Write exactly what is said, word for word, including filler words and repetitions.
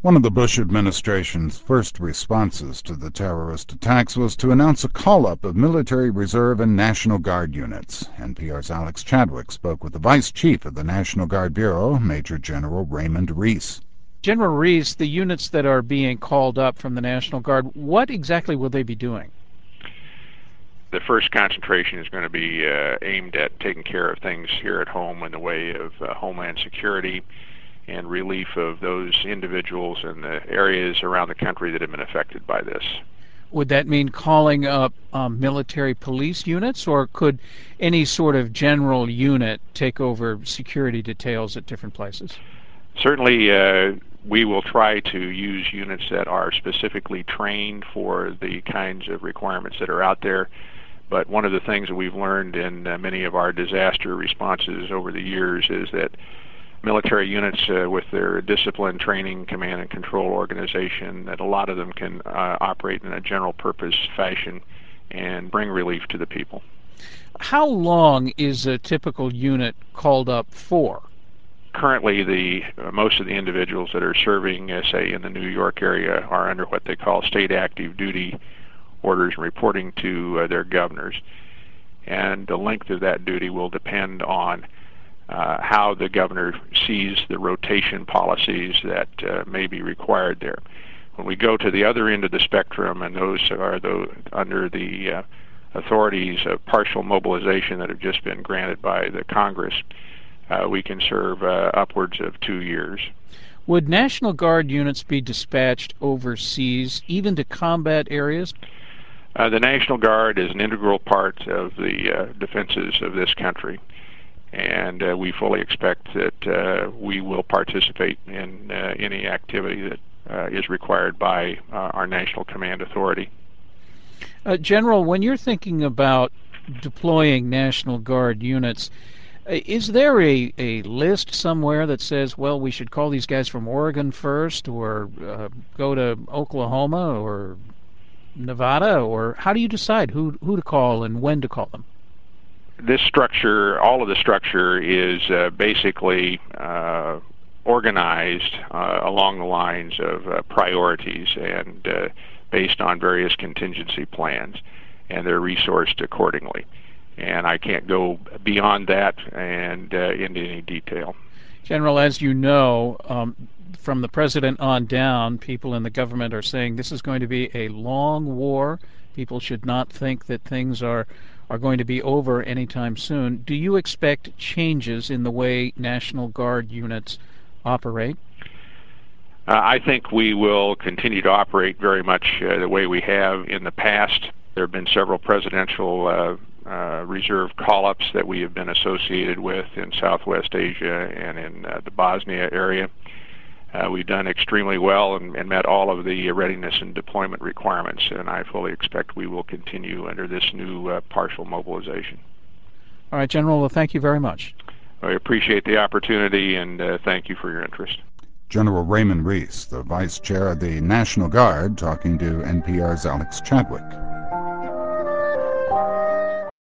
One of the Bush administration's first responses to the terrorist attacks was to announce a call-up of military reserve and National Guard units. N P R's Alex Chadwick spoke with the Vice Chief of the National Guard Bureau, Major General Raymond Reese. General Reese, the units that are being called up from the National Guard, what exactly will they be doing? The first concentration is going to be uh, aimed at taking care of things here at home in the way of uh, homeland security and relief of those individuals in the areas around the country that have been affected by this. Would that mean calling up um, military police units, or could any sort of general unit take over security details at different places? Certainly, uh, we will try to use units that are specifically trained for the kinds of requirements that are out there. But one of the things that we've learned in uh, many of our disaster responses over the years is that military units uh, with their discipline, training, command and control organization, that a lot of them can uh, operate in a general purpose fashion and bring relief to the people. How long is a typical unit called up for? Currently, the uh, most of the individuals that are serving, uh, say, in the New York area are under what they call state active duty orders and reporting to uh, their governors. And the length of that duty will depend on Uh, how the governor sees the rotation policies that uh, may be required there. When we go to the other end of the spectrum, and those are the, under the uh, authorities of partial mobilization that have just been granted by the Congress, uh, we can serve uh, upwards of two years. Would National Guard units be dispatched overseas, even to combat areas? Uh, the National Guard is an integral part of the uh, defenses of this country. And uh, we fully expect that uh, we will participate in uh, any activity that uh, is required by uh, our National Command Authority. Uh, General, when you're thinking about deploying National Guard units, uh, is there a, a list somewhere that says, well, we should call these guys from Oregon first, or uh, go to Oklahoma or Nevada, or how do you decide who, who to call and when to call them? This structure, all of the structure is uh, basically uh, organized uh, along the lines of uh, priorities and uh, based on various contingency plans, and they're resourced accordingly. And I can't go beyond that and uh, into any detail. General, as you know, um, from the president on down, people in the government are saying this is going to be a long war. People should not think that things are are going to be over anytime soon. Do you expect changes in the way National Guard units operate? Uh, I think we will continue to operate very much uh, the way we have in the past. There have been several presidential uh, uh, reserve call-ups that we have been associated with in Southwest Asia and in uh, the Bosnia area. Uh, we've done extremely well and, and met all of the readiness and deployment requirements, and I fully expect we will continue under this new uh, partial mobilization. All right, General, well, thank you very much. I appreciate the opportunity, and uh, thank you for your interest. General Raymond Reese, the Vice Chair of the National Guard, talking to N P R's Alex Chadwick.